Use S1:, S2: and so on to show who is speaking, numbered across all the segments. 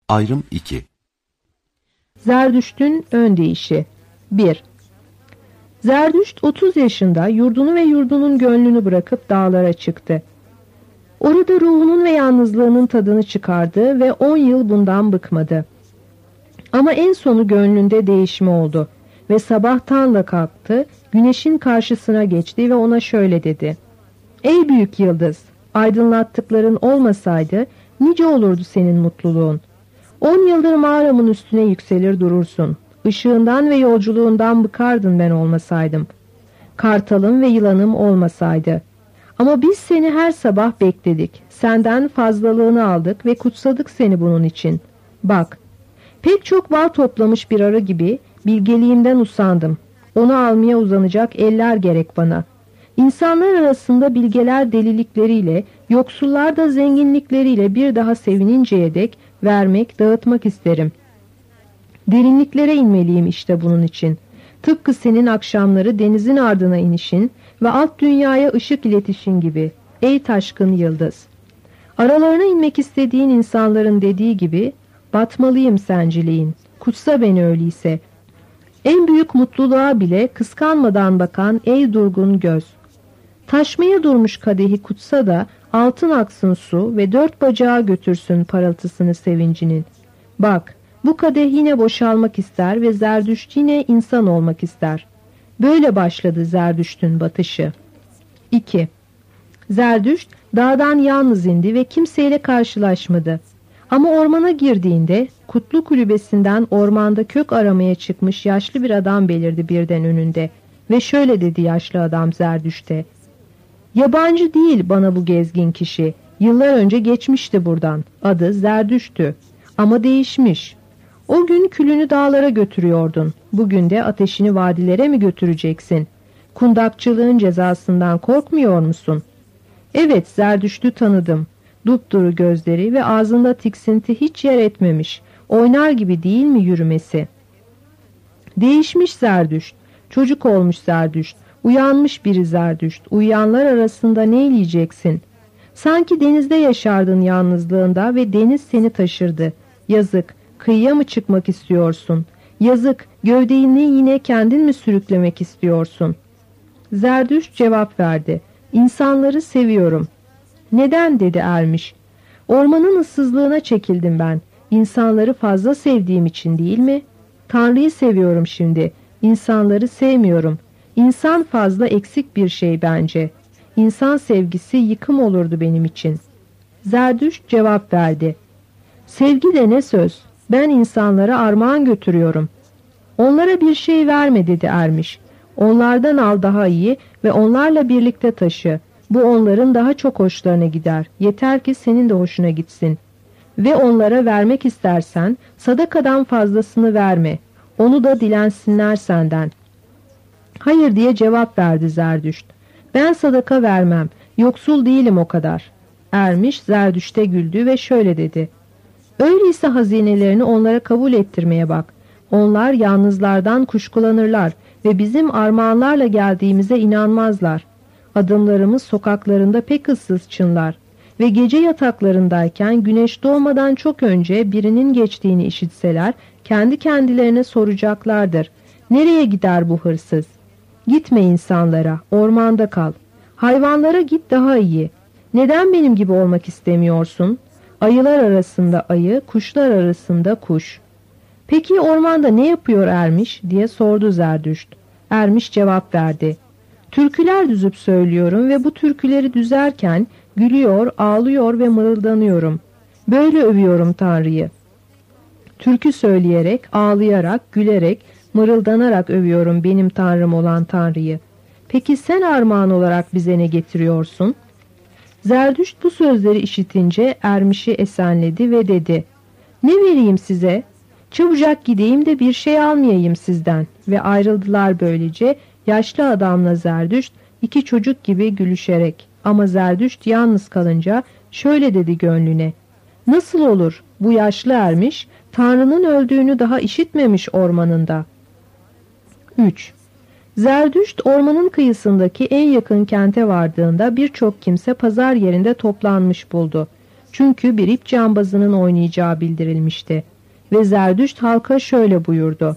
S1: Ayrım 2.
S2: Zerdüşt'ün ön deyişi 1. Zerdüşt 30 yaşında yurdunu ve yurdunun gönlünü bırakıp dağlara çıktı. Orada ruhunun ve yalnızlığının tadını çıkardı ve 10 yıl bundan bıkmadı. Ama en sonu gönlünde değişme oldu ve sabahtan da kalktı, güneşin karşısına geçti ve ona şöyle dedi: "Ey büyük yıldız, aydınlattıkların olmasaydı nice olurdu senin mutluluğun. 10 yıldır mağaramın üstüne yükselir durursun. Işığından ve yolculuğundan bıkardın ben olmasaydım. Kartalım ve yılanım olmasaydı. Ama biz seni her sabah bekledik. Senden fazlalığını aldık ve kutsadık seni bunun için. Bak, pek çok bal toplamış bir arı gibi bilgeliğimden usandım. Onu almaya uzanacak eller gerek bana. İnsanlar arasında bilgeler delilikleriyle, yoksullar da zenginlikleriyle bir daha sevininceye dek vermek, dağıtmak isterim. Derinliklere inmeliyim işte bunun için. Tıpkı senin akşamları denizin ardına inişin ve alt dünyaya ışık iletişin gibi. Ey taşkın yıldız! Aralarına inmek istediğin insanların dediği gibi, batmalıyım senciliğin. Kutsa beni öyleyse. En büyük mutluluğa bile kıskanmadan bakan ey durgun göz! Taşmaya durmuş kadehi kutsa da altın aksın su ve 4 bacağı götürsün parıltısını sevincinin. Bak, bu kadeh yine boşalmak ister ve Zerdüşt yine insan olmak ister. Böyle başladı Zerdüşt'ün batışı. 2. Zerdüşt dağdan yalnız indi ve kimseyle karşılaşmadı. Ama ormana girdiğinde kutlu kulübesinden ormanda kök aramaya çıkmış yaşlı bir adam belirdi birden önünde. Ve şöyle dedi yaşlı adam Zerdüşt'e: "Yabancı değil bana bu gezgin kişi. Yıllar önce geçmişti buradan. Adı Zerdüşt'tü. Ama değişmiş. O gün külünü dağlara götürüyordun. Bugün de ateşini vadilere mi götüreceksin? Kundakçılığın cezasından korkmuyor musun?" Evet, Zerdüşt'ü tanıdım. Dupduru gözleri ve ağzında tiksinti hiç yer etmemiş. Oynar gibi değil mi yürümesi? Değişmiş Zerdüşt. Çocuk olmuş Zerdüşt. Uyanmış biri Zerdüşt. Uyuyanlar arasında ne eyleyeceksin? Sanki denizde yaşardın yalnızlığında ve deniz seni taşırdı. Yazık, kıyıya mı çıkmak istiyorsun? Yazık, gövdeğini yine kendin mi sürüklemek istiyorsun? Zerdüşt cevap verdi: "İnsanları seviyorum." "Neden?" dedi Ermiş. "Ormanın ıssızlığına çekildim ben. İnsanları fazla sevdiğim için değil mi? Tanrı'yı seviyorum şimdi. İnsanları sevmiyorum. İnsan fazla eksik bir şey bence. İnsan sevgisi yıkım olurdu benim için." Zerdüşt cevap verdi: "Sevgi de ne söz? Ben insanlara armağan götürüyorum." "Onlara bir şey verme," dedi Ermiş. "Onlardan al daha iyi ve onlarla birlikte taşı. Bu onların daha çok hoşlarına gider. Yeter ki senin de hoşuna gitsin. Ve onlara vermek istersen sadakadan fazlasını verme. Onu da dilensinler senden." "Hayır," diye cevap verdi Zerdüşt. "Ben sadaka vermem. Yoksul değilim o kadar." Ermiş Zerdüşt'e güldü ve şöyle dedi: "Öyleyse hazinelerini onlara kabul ettirmeye bak. Onlar yalnızlardan kuşkulanırlar ve bizim armağanlarla geldiğimize inanmazlar. Adımlarımız sokaklarında pek ıssız çınlar ve gece yataklarındayken güneş doğmadan çok önce birinin geçtiğini işitseler kendi kendilerine soracaklardır: nereye gider bu hırsız? Gitme insanlara, ormanda kal. Hayvanlara git daha iyi. Neden benim gibi olmak istemiyorsun? Ayılar arasında ayı, kuşlar arasında kuş." "Peki ormanda ne yapıyor Ermiş?" diye sordu Zerdüşt. Ermiş cevap verdi: "Türküler düzüp söylüyorum ve bu türküleri düzerken gülüyor, ağlıyor ve mırıldanıyorum. Böyle övüyorum Tanrı'yı. Türkü söyleyerek, ağlayarak, gülerek, mırıldanarak övüyorum benim Tanrım olan Tanrı'yı. Peki sen armağan olarak bize ne getiriyorsun?" Zerdüşt bu sözleri işitince Ermiş'i esenledi ve dedi: "Ne vereyim size? Çabucak gideyim de bir şey almayayım sizden." Ve ayrıldılar böylece yaşlı adamla Zerdüşt, 2 çocuk gibi gülüşerek. Ama Zerdüşt yalnız kalınca şöyle dedi gönlüne: "Nasıl olur? Bu yaşlı Ermiş Tanrı'nın öldüğünü daha işitmemiş ormanında." 3. Zerdüşt ormanın kıyısındaki en yakın kente vardığında birçok kimse pazar yerinde toplanmış buldu. Çünkü bir ip cambazının oynayacağı bildirilmişti. Ve Zerdüşt halka şöyle buyurdu: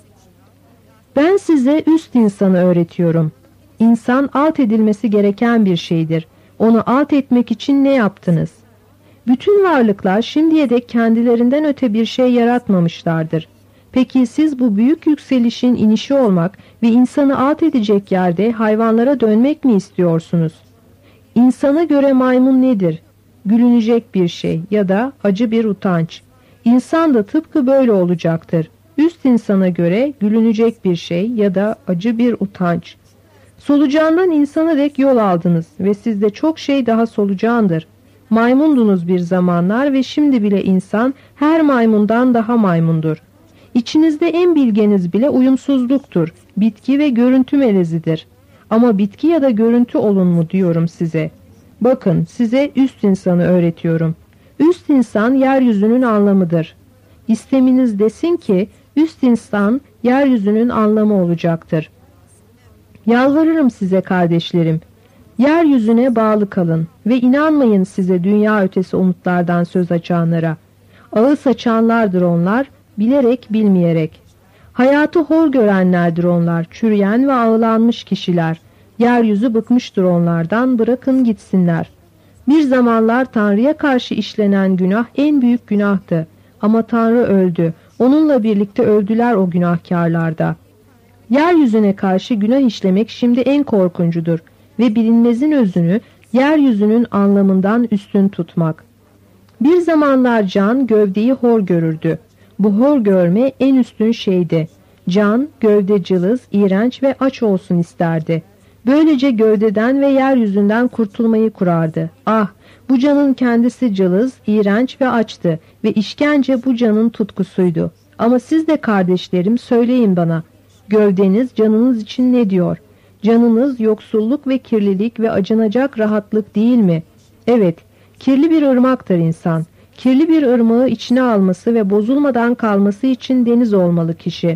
S2: "Ben size üst insanı öğretiyorum. İnsan alt edilmesi gereken bir şeydir. Onu alt etmek için ne yaptınız? Bütün varlıklar şimdiye dek kendilerinden öte bir şey yaratmamışlardır. Peki siz bu büyük yükselişin inişi olmak ve insanı alt edecek yerde hayvanlara dönmek mi istiyorsunuz? İnsana göre maymun nedir? Gülünecek bir şey ya da acı bir utanç. İnsan da tıpkı böyle olacaktır. Üst insana göre gülünecek bir şey ya da acı bir utanç. Solucandan insana dek yol aldınız ve sizde çok şey daha solucandır. Maymundunuz bir zamanlar ve şimdi bile insan her maymundan daha maymundur. İçinizde en bilgeniz bile uyumsuzluktur, bitki ve görüntü melezidir. Ama bitki ya da görüntü olun mu diyorum size. Bakın, size üst insanı öğretiyorum. Üst insan yeryüzünün anlamıdır. İsteminiz desin ki üst insan yeryüzünün anlamı olacaktır. Yalvarırım size kardeşlerim, yeryüzüne bağlı kalın ve inanmayın size dünya ötesi umutlardan söz açanlara. Ağız açanlardır onlar, bilerek bilmeyerek. Hayatı hor görenlerdir onlar, çürüyen ve ağlanmış kişiler. Yeryüzü bıkmıştır onlardan, bırakın gitsinler. Bir zamanlar Tanrı'ya karşı işlenen günah en büyük günahtı. Ama Tanrı öldü, onunla birlikte öldüler o günahkarlarda. Yeryüzüne karşı günah işlemek şimdi en korkuncudur ve bilinmezin özünü yeryüzünün anlamından üstün tutmak. Bir zamanlar can gövdeyi hor görürdü. Bu hor görme en üstün şeydi. Can, gövde cılız, iğrenç ve aç olsun isterdi. Böylece gövdeden ve yeryüzünden kurtulmayı kurardı. Ah, bu canın kendisi cılız, iğrenç ve açtı ve işkence bu canın tutkusuydu. Ama siz de kardeşlerim söyleyin bana, gövdeniz canınız için ne diyor? Canınız yoksulluk ve kirlilik ve acınacak rahatlık değil mi? Evet, kirli bir ırmaktır insan. Kirli bir ırmağı içine alması ve bozulmadan kalması için deniz olmalı kişi.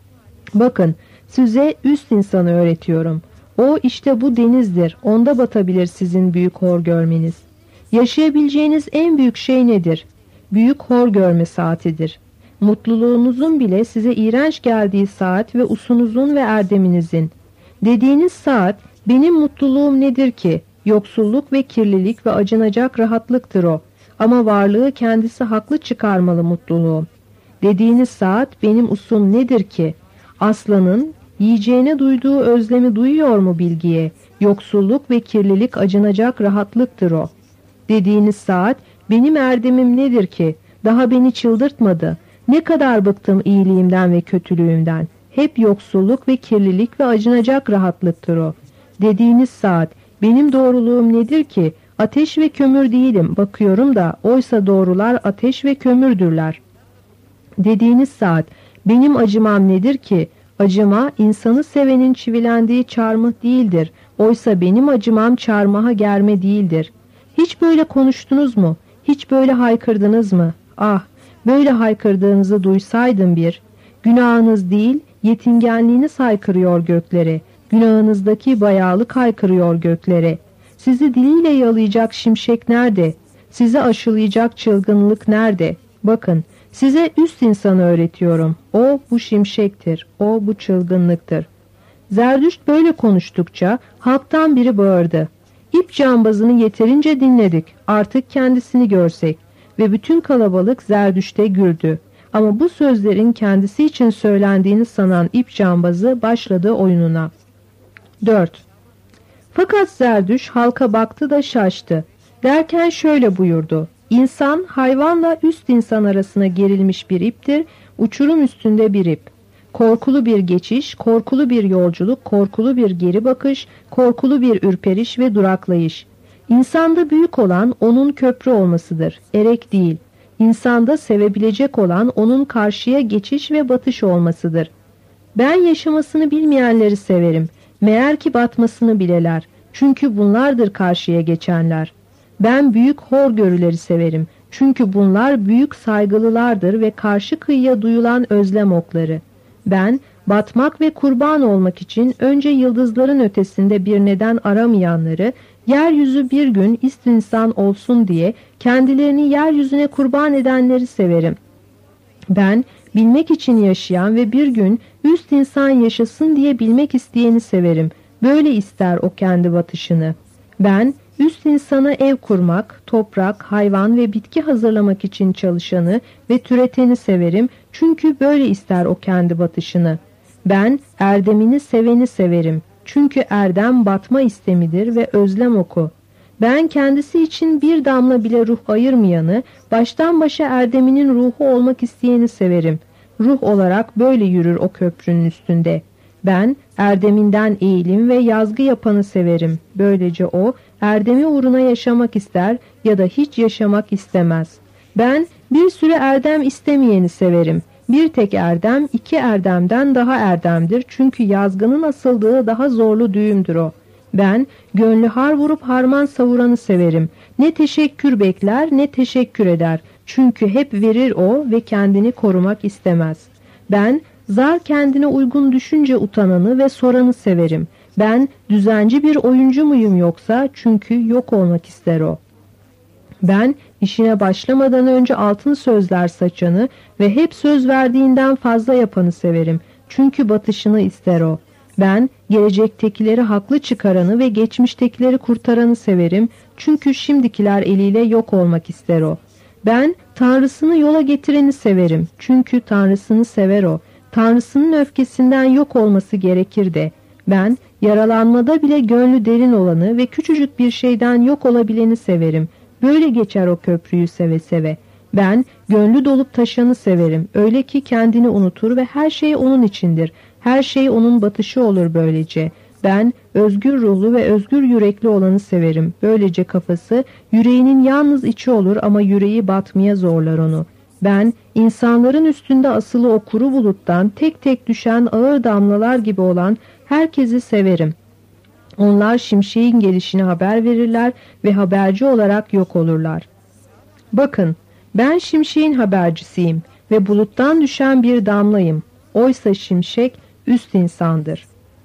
S2: Bakın, size üst insanı öğretiyorum. O işte bu denizdir. Onda batabilir sizin büyük hor görmeniz. Yaşayabileceğiniz en büyük şey nedir? Büyük hor görme saatidir. Mutluluğunuzun bile size iğrenç geldiği saat ve usunuzun ve erdeminizin. Dediğiniz saat, benim mutluluğum nedir ki? Yoksulluk ve kirlilik ve acınacak rahatlıktır o. Ama varlığı kendisi haklı çıkarmalı mutluluğum. Dediğiniz saat, benim usum nedir ki? Aslanın yiyeceğine duyduğu özlemi duyuyor mu bilgiye? Yoksulluk ve kirlilik acınacak rahatlıktır o. Dediğiniz saat, benim erdemim nedir ki? Daha beni çıldırtmadı. Ne kadar bıktım iyiliğimden ve kötülüğümden. Hep yoksulluk ve kirlilik ve acınacak rahatlıktır o. Dediğiniz saat, benim doğruluğum nedir ki? Ateş ve kömür değilim, bakıyorum da oysa doğrular ateş ve kömürdürler. Dediğiniz saat, benim acımam nedir ki? Acıma, insanı sevenin çivilendiği çarmıh değildir. Oysa benim acımam çarmıha germe değildir. Hiç böyle konuştunuz mu? Hiç böyle haykırdınız mı? Ah, böyle haykırdığınızı duysaydım bir. Günahınız değil, yetingenliğiniz haykırıyor göklere. Günahınızdaki bayağılık haykırıyor göklere. Sizi diliyle yalayacak şimşek nerede? Sizi aşılayacak çılgınlık nerede? Bakın, size üst insanı öğretiyorum. O bu şimşektir, o bu çılgınlıktır. Zerdüşt böyle konuştukça halktan biri bağırdı. İp cambazını yeterince dinledik, artık kendisini görsek. Ve bütün kalabalık Zerdüşt'e güldü. Ama bu sözlerin kendisi için söylendiğini sanan ip cambazı başladı oyununa. 4. Fakat Zerdüş halka baktı da şaştı. Derken şöyle buyurdu. İnsan hayvanla üst insan arasına gerilmiş bir iptir, uçurum üstünde bir ip. Korkulu bir geçiş, korkulu bir yolculuk, korkulu bir geri bakış, korkulu bir ürperiş ve duraklayış. İnsanda büyük olan onun köprü olmasıdır, erek değil. İnsanda sevebilecek olan onun karşıya geçiş ve batış olmasıdır. Ben yaşamasını bilmeyenleri severim. Meğer ki batmasını bileler. Çünkü bunlardır karşıya geçenler. Ben büyük horgörüleri severim. Çünkü bunlar büyük saygılılardır ve karşı kıyıya duyulan özlem okları. Ben batmak ve kurban olmak için önce yıldızların ötesinde bir neden aramayanları Yeryüzü bir gün üst insan olsun diye kendilerini yeryüzüne kurban edenleri severim. Ben bilmek için yaşayan ve bir gün üst insan yaşasın diye bilmek isteyeni severim. Böyle ister o kendi batışını. Ben üst insana ev kurmak, toprak, hayvan ve bitki hazırlamak için çalışanı ve türeteni severim. Çünkü böyle ister o kendi batışını. Ben erdemini seveni severim. Çünkü erdem batma istemidir ve özlem oku. Ben kendisi için bir damla bile ruh ayırmayanı, baştan başa erdeminin ruhu olmak isteyeni severim. Ruh olarak böyle yürür o köprünün üstünde. Ben erdeminden eğilim ve yazgı yapanı severim. Böylece o erdemi uğruna yaşamak ister ya da hiç yaşamak istemez. Ben bir sürü erdem istemeyeni severim. Bir tek erdem iki erdemden daha erdemdir. Çünkü yazgının asıldığı daha zorlu düğümdür o. Ben gönlü har vurup harman savuranı severim. Ne teşekkür bekler ne teşekkür eder. Çünkü hep verir o ve kendini korumak istemez. Ben zar kendine uygun düşünce utananı ve soranı severim. Ben düzenci bir oyuncu muyum yoksa? Çünkü yok olmak ister o. Ben işine başlamadan önce altın sözler saçanı ve hep söz verdiğinden fazla yapanı severim. Çünkü batışını ister o. Ben gelecektekileri haklı çıkaranı ve geçmiştekileri kurtaranı severim. Çünkü şimdikiler eliyle yok olmak ister o. Ben Tanrısını yola getireni severim. Çünkü Tanrısını sever o. Tanrısının öfkesinden yok olması gerekir de. Ben yaralanmada bile gönlü derin olanı ve küçücük bir şeyden yok olabileni severim. Böyle geçer o köprüyü seve seve. Ben gönlü dolup taşanı severim. Öyle ki kendini unutur ve her şey onun içindir. Her şey onun batışı olur böylece. Ben özgür ruhlu ve özgür yürekli olanı severim. Böylece kafası yüreğinin yalnız içi olur ama yüreği batmaya zorlar onu. Ben insanların üstünde asılı o kuru buluttan tek tek düşen ağır damlalar gibi olan herkesi severim. Onlar şimşeğin gelişini haber verirler ve haberci olarak yok olurlar. Bakın, ben şimşeğin habercisiyim ve buluttan düşen bir damlayım. Oysa şimşek üst insandır.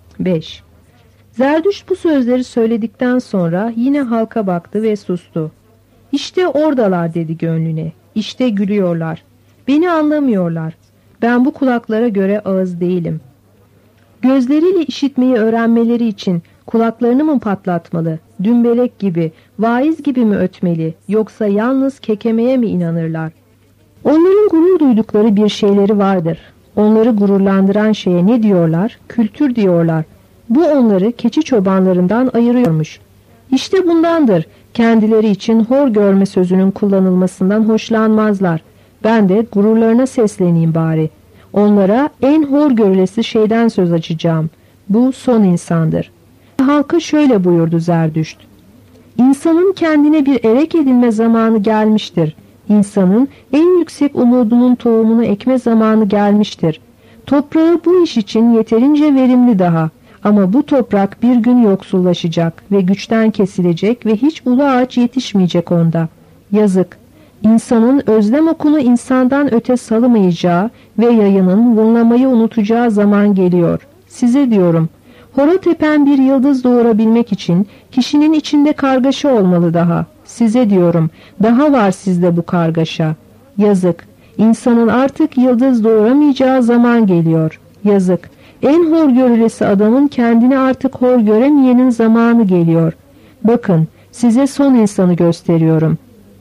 S2: 5. Zerdüşt bu sözleri söyledikten sonra yine halka baktı ve sustu. İşte oradalar dedi gönlüne. İşte gülüyorlar. Beni anlamıyorlar. Ben bu kulaklara göre ağız değilim. Gözleriyle işitmeyi öğrenmeleri için kulaklarını mı patlatmalı, dümbelek gibi, vaiz gibi mi ötmeli, yoksa yalnız kekemeye mi inanırlar? Onların gurur duydukları bir şeyleri vardır. Onları gururlandıran şeye ne diyorlar? Kültür diyorlar. Bu onları keçi çobanlarından ayırıyormuş. İşte bundandır. Kendileri için hor görme sözünün kullanılmasından hoşlanmazlar. Ben de gururlarına sesleneyim bari. Onlara en hor görülesi şeyden söz açacağım. Bu son insandır. Halka şöyle buyurdu Zerdüşt. İnsanın kendine bir erek edinme zamanı gelmiştir. İnsanın en yüksek umudunun tohumunu ekme zamanı gelmiştir. Toprağı bu iş için yeterince verimli daha. Ama bu toprak bir gün yoksullaşacak ve güçten kesilecek ve hiç ulu ağaç yetişmeyecek onda. Yazık. İnsanın özlem okunu insandan öte salamayacağı ve yayının vınlamayı unutacağı zaman geliyor. Size diyorum, hora tepen bir yıldız doğurabilmek için kişinin içinde kargaşa olmalı daha. Size diyorum, daha var sizde bu kargaşa. Yazık. İnsanın artık yıldız doğuramayacağı zaman geliyor. Yazık. En hor görülesi adamın kendini artık hor göremeyenin zamanı geliyor. Bakın, size son insanı gösteriyorum.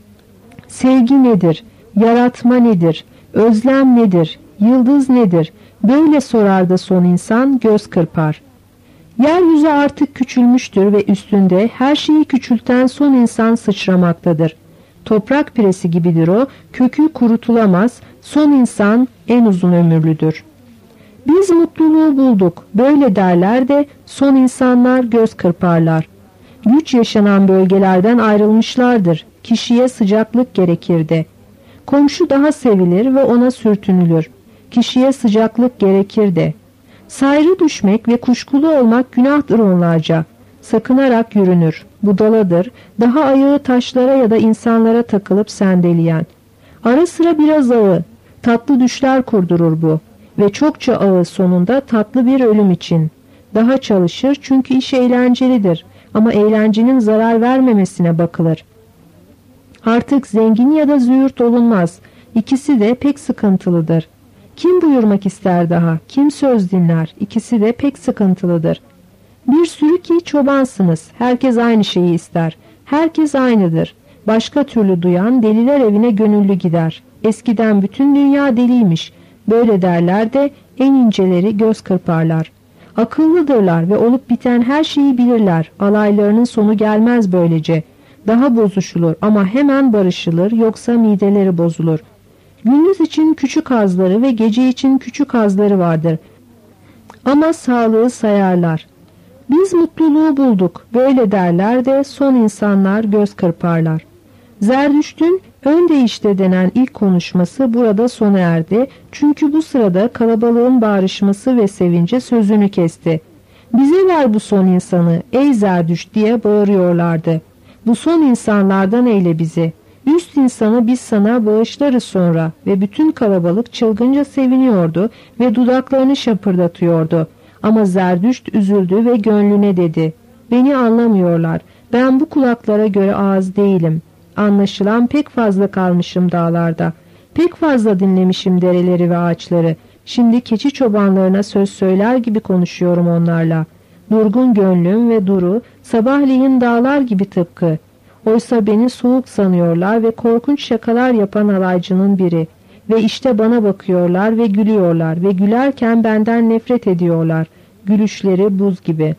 S2: Sevgi nedir? Yaratma nedir? Özlem nedir? Yıldız nedir? Böyle sorar da son insan göz kırpar. Yeryüzü artık küçülmüştür ve üstünde her şeyi küçülten son insan sıçramaktadır. Toprak piresi gibidir o, kökü kurutulamaz, son insan en uzun ömürlüdür. Biz mutluluğu bulduk, böyle derler de son insanlar göz kırparlar. Güç yaşanan bölgelerden ayrılmışlardır, kişiye sıcaklık gerekirdi. Komşu daha sevilir ve ona sürtünülür, kişiye sıcaklık gerekir de. Sayrı düşmek ve kuşkulu olmak günahtır onlarca. Sakınarak yürünür, budaladır, daha ayağı taşlara ya da insanlara takılıp sendeleyen. Ara sıra biraz ağı, tatlı düşler kurdurur bu. Ve çokça ağı sonunda tatlı bir ölüm için. Daha çalışır çünkü iş eğlencelidir. ama eğlencenin zarar vermemesine bakılır. Artık zengin ya da züğürt olunmaz. İkisi de pek sıkıntılıdır. Kim buyurmak ister daha? Kim söz dinler? İkisi de pek sıkıntılıdır. Bir sürü ki çobansınız. Herkes aynı şeyi ister. Herkes aynıdır. Başka türlü duyan deliler evine gönüllü gider. Eskiden bütün dünya deliymiş. Böyle derler de en inceleri göz kırparlar. Akıllıdırlar ve olup biten her şeyi bilirler. Alaylarının sonu gelmez böylece. Daha bozuşulur ama hemen barışılır, yoksa mideleri bozulur. Gündüz için küçük hazları ve gece için küçük hazları vardır. Ama sağlığı sayarlar. Biz mutluluğu bulduk, böyle derler de son insanlar göz kırparlar. Zerdüşt'ün ön değişte denen ilk konuşması burada sona erdi. Çünkü bu sırada kalabalığın bağrışması ve sevince sözünü kesti. Bize ver bu son insanı ey Zerdüşt diye bağırıyorlardı. Bu son insanlardan eyle bizi. Üst insanı biz sana bağışlarız sonra ve bütün kalabalık çılgınca seviniyordu ve dudaklarını şapırdatıyordu. Ama Zerdüşt üzüldü ve gönlüne dedi. Beni anlamıyorlar. Ben bu kulaklara göre ağız değilim. Anlaşılan pek fazla kalmışım dağlarda. Pek fazla dinlemişim dereleri ve ağaçları. Şimdi keçi çobanlarına söz söyler gibi konuşuyorum onlarla. Durgun gönlüm ve duru sabahleyin dağlar gibi tıpkı. Oysa beni soğuk sanıyorlar ve korkunç şakalar yapan alaycının biri. Ve işte bana bakıyorlar ve gülüyorlar ve gülerken benden nefret ediyorlar. Gülüşleri buz gibi.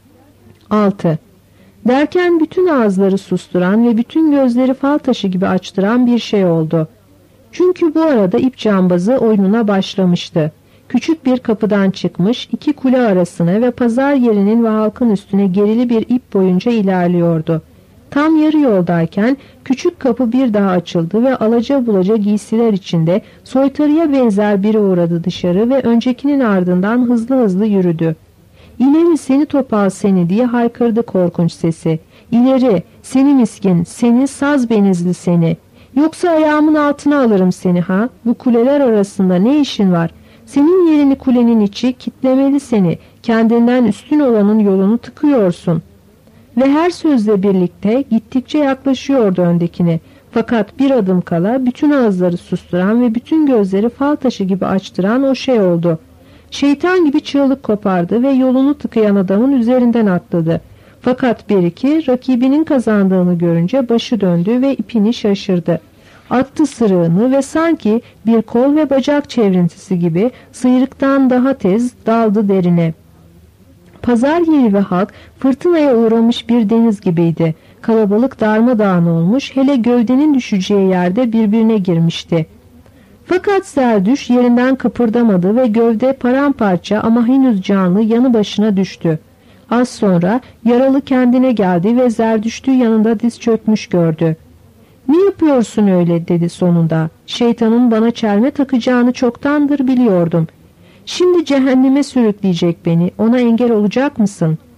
S2: 6. Derken bütün ağızları susturan ve bütün gözleri fal taşı gibi açtıran bir şey oldu. Çünkü bu arada ip cambazı oyununa başlamıştı. Küçük bir kapıdan çıkmış, iki kule arasına ve pazar yerinin ve halkın üstüne gerili bir ip boyunca ilerliyordu. Tam yarı yoldayken küçük kapı bir daha açıldı ve alaca bulaca giysiler içinde soytarıya benzer biri uğradı dışarı ve öncekinin ardından hızlı hızlı yürüdü. İleri seni topal seni diye haykırdı korkunç sesi. İleri seni miskin, seni saz benizli seni. Yoksa ayağımın altına alırım seni ha? Bu kuleler arasında ne işin var? Senin yerini kulenin içi kitlemeli seni. Kendinden üstün olanın yolunu tıkıyorsun. Ve her sözle birlikte gittikçe yaklaşıyordu öndekine. Fakat bir adım kala bütün ağızları susturan ve bütün gözleri fal taşı gibi açtıran o şey oldu. Şeytan gibi çığlık kopardı ve yolunu tıkayan adamın üzerinden atladı. Fakat bir iki rakibinin kazandığını görünce başı döndü ve ipini şaşırdı. Attı sırığını ve sanki bir kol ve bacak çevrintisi gibi sıyrıktan daha tez daldı derine. Pazar yeri ve halk fırtınaya uğramış bir deniz gibiydi. Kalabalık darmadağın olmuş, hele gövdenin düşeceği yerde birbirine girmişti. Fakat Zerdüş yerinden kıpırdamadı ve gövde paramparça ama henüz canlı yanı başına düştü. Az sonra yaralı kendine geldi ve Zerdüşt'ü yanında diz çökmüş gördü. "Ne yapıyorsun öyle?" dedi sonunda. "Şeytanın bana çelme takacağını çoktandır biliyordum. Şimdi cehenneme sürükleyecek beni. Ona engel olacak mısın?"